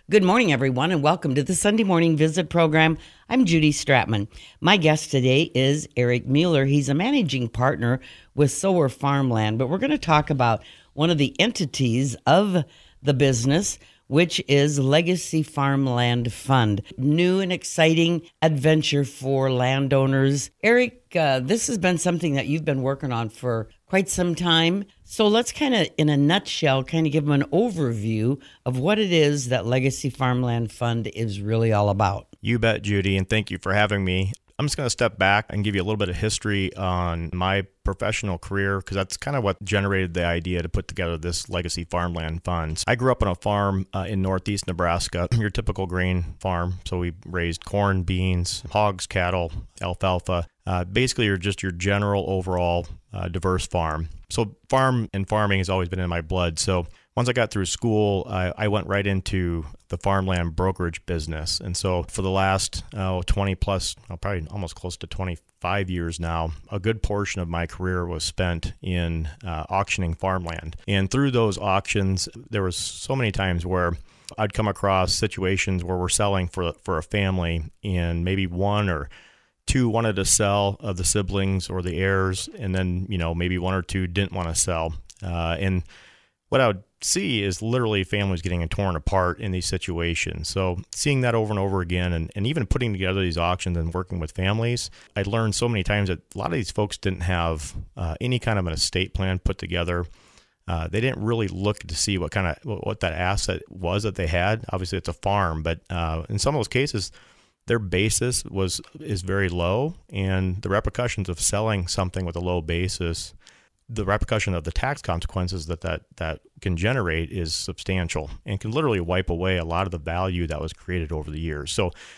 Good morning, everyone, and welcome to the Sunday Morning Visit program. I'm Judy Stratman. My guest today is Eric Mueller. He's a managing partner with Sower Farmland, but we're going to talk about one of the entities of the business, which is Legacy Farmland Fund. New and exciting adventure for landowners. Eric, this has been something that you've been working on for quite some time. So let's kind of, in a nutshell, kind of give them an overview of what it is that Legacy Farmland Fund is really all about. You bet, Judy, and thank you for having me. I'm just going to step back and give you a little bit of history on my professional career, because that's kind of what generated the idea to put together this Legacy Farmland Fund. I grew up on a farm in northeast Nebraska, your typical grain farm. So we raised corn, beans, hogs, cattle, alfalfa. Basically, you're just your general overall diverse farm. So farming has always been in my blood. So once I got through school, I went right into the farmland brokerage business. And so for the last 20 plus, probably almost close to 25 years now, a good portion of my career was spent in auctioning farmland. And through those auctions, there was so many times where I'd come across situations where we're selling for a family, and maybe one or two wanted to sell of the siblings or the heirs, and then maybe one or two didn't want to sell. And what I would see is literally families getting torn apart in these situations. So seeing that over and over again, and even putting together these auctions and working with families, I learned so many times that a lot of these folks didn't have any kind of an estate plan put together. They didn't really look to see what that asset was that they had. Obviously, it's a farm, but in some of those cases, their basis is very low, and the repercussions of selling something with a low basis, the repercussion of the tax consequences that can generate is substantial and can literally wipe away a lot of the value that was created over the years.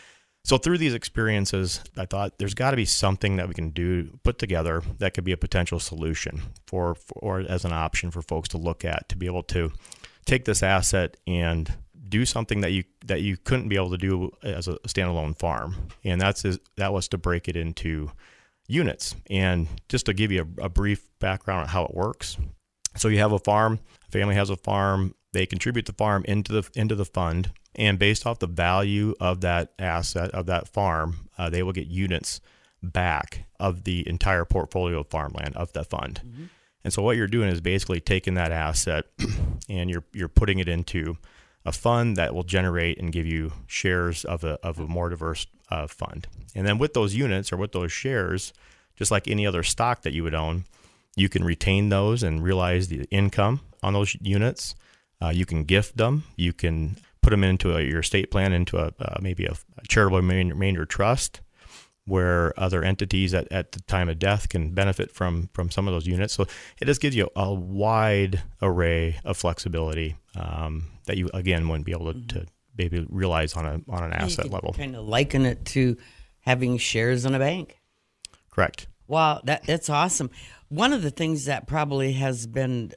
So through these experiences, I thought there's got to be something that we can put together that could be a potential solution or as an option for folks to look at, to be able to take this asset and do something that you couldn't be able to do as a standalone farm. And that was to break it into units. And just to give you a brief background on how it works. So you have a farm, a family has a farm, they contribute the farm into the fund, and based off the value of that asset, of that farm, they will get units back of the entire portfolio of farmland of that fund. Mm-hmm. And so what you're doing is basically taking that asset and you're putting it into a fund that will generate and give you shares of a more diverse fund. And then with those units or with those shares, just like any other stock that you would own, you can retain those and realize the income on those units. You can gift them. You can put them into your estate plan, into maybe a charitable remainder trust, where other entities at the time of death can benefit from some of those units. So it just gives you a wide array of flexibility that you, again, wouldn't be able to maybe realize on an asset level. Kind of liken it to having shares in a bank. Correct. Wow, that's awesome. One of the things that probably has been,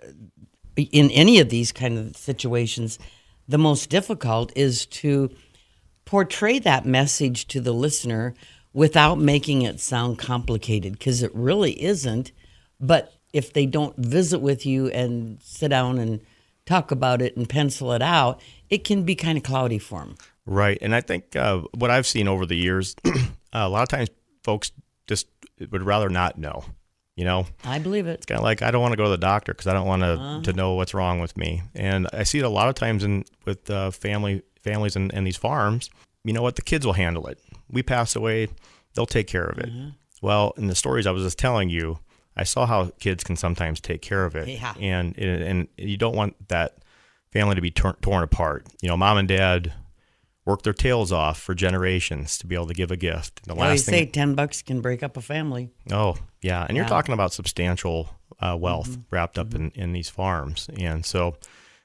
in any of these kind of situations, the most difficult is to portray that message to the listener without making it sound complicated, because it really isn't. But if they don't visit with you and sit down and talk about it and pencil it out, it can be kind of cloudy for them. Right. And I think what I've seen over the years, a lot of times folks just would rather not know. I believe it. It's kind of like, I don't want to go to the doctor because I don't want to know what's wrong with me. And I see it a lot of times with families and these farms. You know what? The kids will handle it. We pass away, they'll take care of it. Mm-hmm. Well, in the stories I was just telling you, I saw how kids can sometimes take care of it. Yeah. And you don't want that family to be torn apart. Mom and dad work their tails off for generations to be able to give a gift. They say $10 can break up a family. Oh, yeah. And you're talking about substantial wealth wrapped up in these farms. And so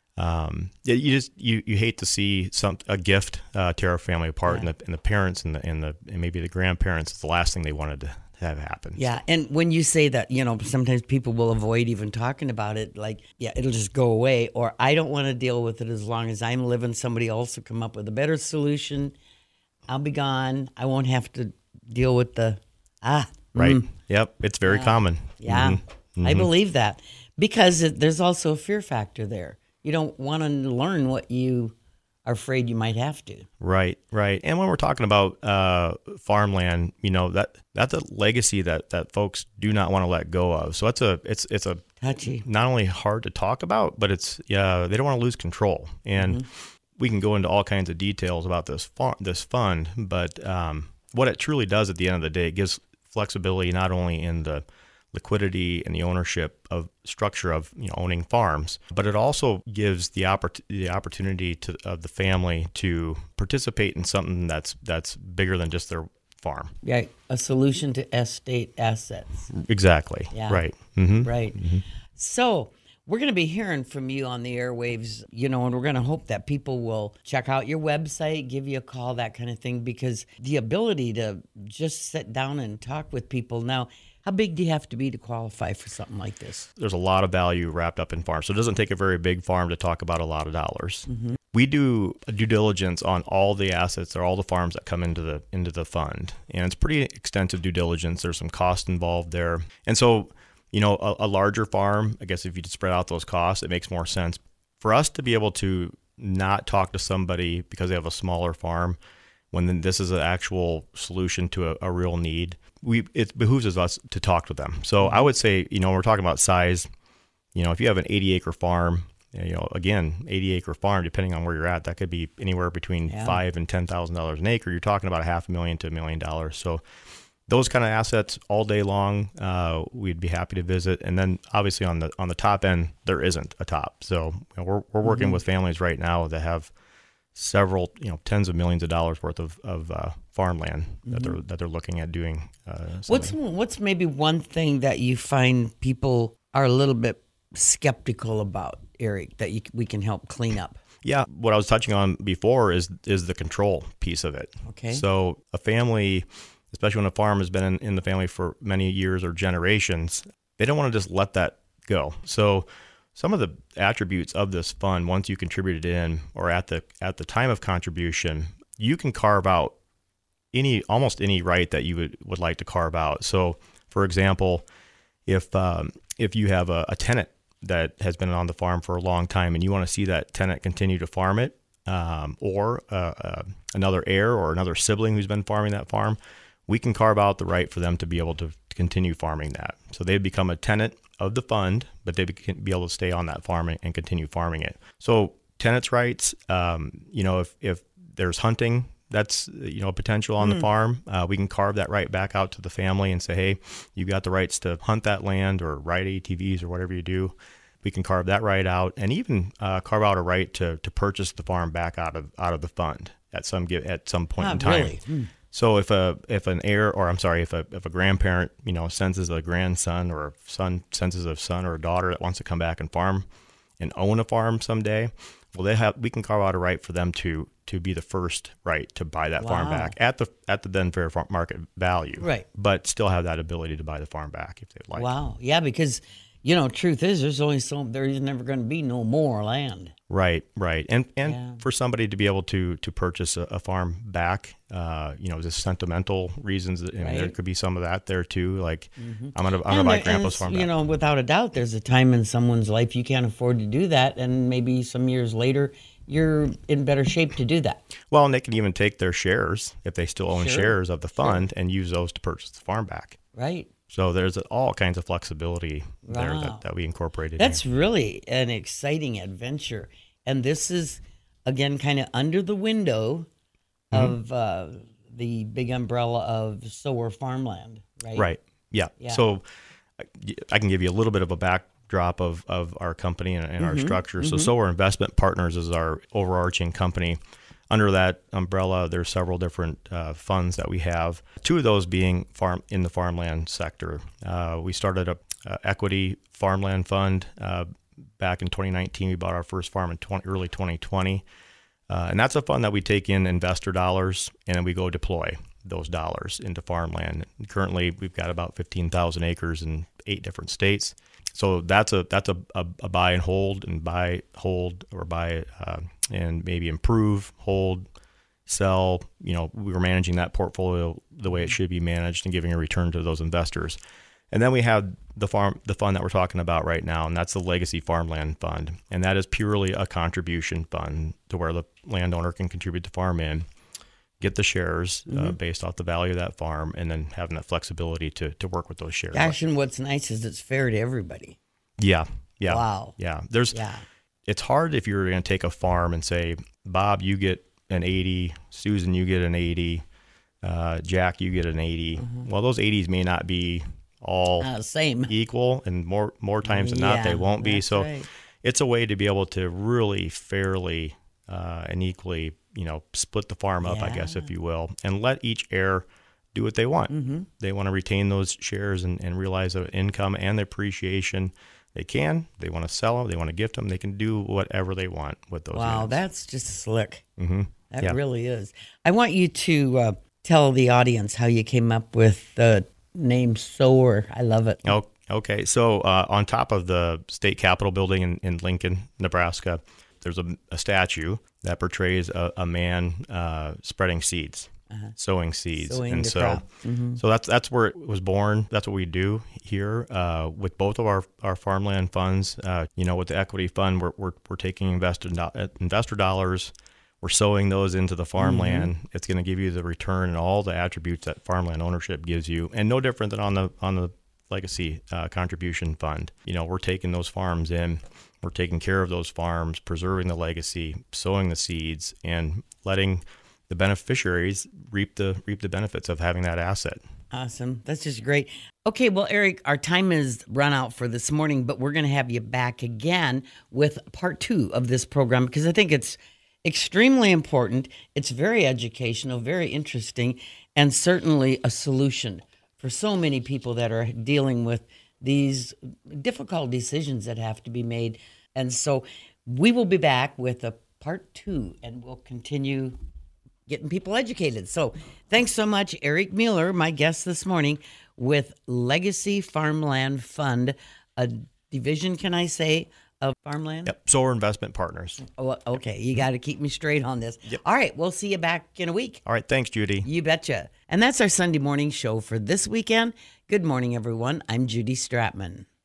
you hate to see a gift tear a family apart, and the parents and maybe the grandparents is the last thing they wanted to have happen. Yeah, and when you say that, sometimes people will avoid even talking about it, like, it'll just go away, or I don't want to deal with it as long as I'm living. Somebody else will come up with a better solution. I'll be gone. I won't have to deal with the Right. Yep. It's very common. Yeah. Mm-hmm. I believe that, because there's also a fear factor there. You don't want to learn what you are afraid you might have to. Right. And when we're talking about farmland, that's a legacy that folks do not want to let go of. So it's a Touchy. not only hard to talk about, but it's they don't want to lose control. And we can go into all kinds of details about this fund, but what it truly does at the end of the day, it gives flexibility not only in the liquidity and the ownership of structure of owning farms, but it also gives the opportunity of the family to participate in something that's bigger than just their farm. Yeah, a solution to estate assets. Exactly. Yeah. Right. Right. So we're going to be hearing from you on the airwaves, and we're going to hope that people will check out your website, give you a call, that kind of thing, because the ability to just sit down and talk with people now. How big do you have to be to qualify for something like this? There's a lot of value wrapped up in farms. So it doesn't take a very big farm to talk about a lot of dollars. We do a due diligence on all the assets or all the farms that come into the fund. And it's pretty extensive due diligence. There's some cost involved there. And so, a larger farm, I guess if you spread out those costs, it makes more sense. For us to be able to not talk to somebody because they have a smaller farm, when this is an actual solution to a real need, it behooves us to talk to them. So I would say, we're talking about size, if you have an 80-acre farm, again, 80-acre farm, depending on where you're at, that could be anywhere between $5,000 and $10,000 an acre. You're talking about $500,000 to $1 million. So those kind of assets all day long, we'd be happy to visit. And then obviously on the top end, there isn't a top. So we're working with families right now that have several, tens of millions of dollars worth of farmland that they're looking at doing. What's maybe one thing that you find people are a little bit skeptical about, Eric, that we can help clean up? Yeah, what I was touching on before is the control piece of it. Okay. So a family, especially when a farm has been in the family for many years or generations, they don't want to just let that go. So some of the attributes of this fund, once you contributed in or at the time of contribution, you can carve out almost any right that you would like to carve out. So, for example, if you have a tenant that has been on the farm for a long time and you want to see that tenant continue to farm it, or another heir or another sibling who's been farming that farm, we can carve out the right for them to be able to continue farming that. So they become a tenant of the fund, but they can be able to stay on that farm and continue farming it. So tenants' rights, if there's hunting, that's a potential on the farm. We can carve that right back out to the family and say, hey, you've got the rights to hunt that land or ride ATVs or whatever you do. We can carve that right out, and even carve out a right to purchase the farm back out of the fund at some point in time. Really? So if a grandparent senses a grandson or a son senses a son or a daughter that wants to come back and farm and own a farm someday, well, we can carve out a right for them to be the first right to buy that farm back at the then fair market value, right? But still have that ability to buy the farm back if they'd like. Wow, yeah, because truth is, there's never going to be no more land. Right, and for somebody to be able to purchase a farm back, just sentimental reasons. There could be some of that there too. Like I'm gonna buy Grandpa's farm back. Without a doubt, there's a time in someone's life you can't afford to do that, and maybe some years later you're in better shape to do that. Well, and they can even take their shares if they still own shares of the fund and use those to purchase the farm back. Right. So there's all kinds of flexibility there that we incorporated. That's really an exciting adventure. And this is, again, kind of under the window of the big umbrella of Sower Farmland, right? Right. Yeah. So I can give you a little bit of a backdrop of our company and our structure. So Sower Investment Partners is our overarching company. Under that umbrella, there's several different funds that we have. Two of those being in the farmland sector. We started a equity farmland fund back in 2019. We bought our first farm in early 2020. And that's a fund that we take in investor dollars and then we go deploy those dollars into farmland. Currently, we've got about 15,000 acres in 8 different states. So that's a buy and hold and buy and maybe improve, hold, sell. We were managing that portfolio the way it should be managed and giving a return to those investors. And then we have the fund that we're talking about right now, and that's the Legacy Farmland Fund. And that is purely a contribution fund to where the landowner can contribute the farm in, get the shares based off the value of that farm, and then having that flexibility to work with those shares. Gosh, and what's nice is it's fair to everybody. Yeah. Wow. Yeah. It's hard if you're going to take a farm and say, Bob, you get an 80, Susan, you get an 80, Jack, you get an 80. Well, those 80s may not be all same equal, and more times than not they won't be. So right. It's a way to be able to really fairly and equally, split the farm up, I guess, if you will, and let each heir do what they want. They want to retain those shares and realize the income and the appreciation. They can. They want to sell them. They want to gift them. They can do whatever they want with those. Wow, units. that's just slick. That really is. I want you to tell the audience how you came up with the name Sower. I love it. Oh, okay. So on top of the state capitol building in Lincoln, Nebraska, there's a statue that portrays a man spreading seeds. Sowing seeds, Sowing the crop. So that's where it was born. That's what we do here with both of our farmland funds. With the equity fund, we're taking investor dollars. We're sowing those into the farmland. It's going to give you the return and all the attributes that farmland ownership gives you, and no different than on the legacy contribution fund. We're taking those farms in. We're taking care of those farms, preserving the legacy, sowing the seeds, and letting the beneficiaries reap the benefits of having that asset. Awesome. That's just great. Okay, well, Eric, our time is run out for this morning, but we're going to have you back again with part 2 of this program because I think it's extremely important. It's very educational, very interesting, and certainly a solution for so many people that are dealing with these difficult decisions that have to be made. And so we will be back with a part 2, and we'll continue getting people educated. So thanks so much, Eric Mueller, my guest this morning with Legacy Farmland Fund, a division, can I say, of farmland? Yep, Sower Investment Partners. Oh, okay, you got to keep me straight on this. Yep. All right, we'll see you back in a week. All right, thanks, Judy. You betcha. And that's our Sunday morning show for this weekend. Good morning, everyone. I'm Judy Stratman.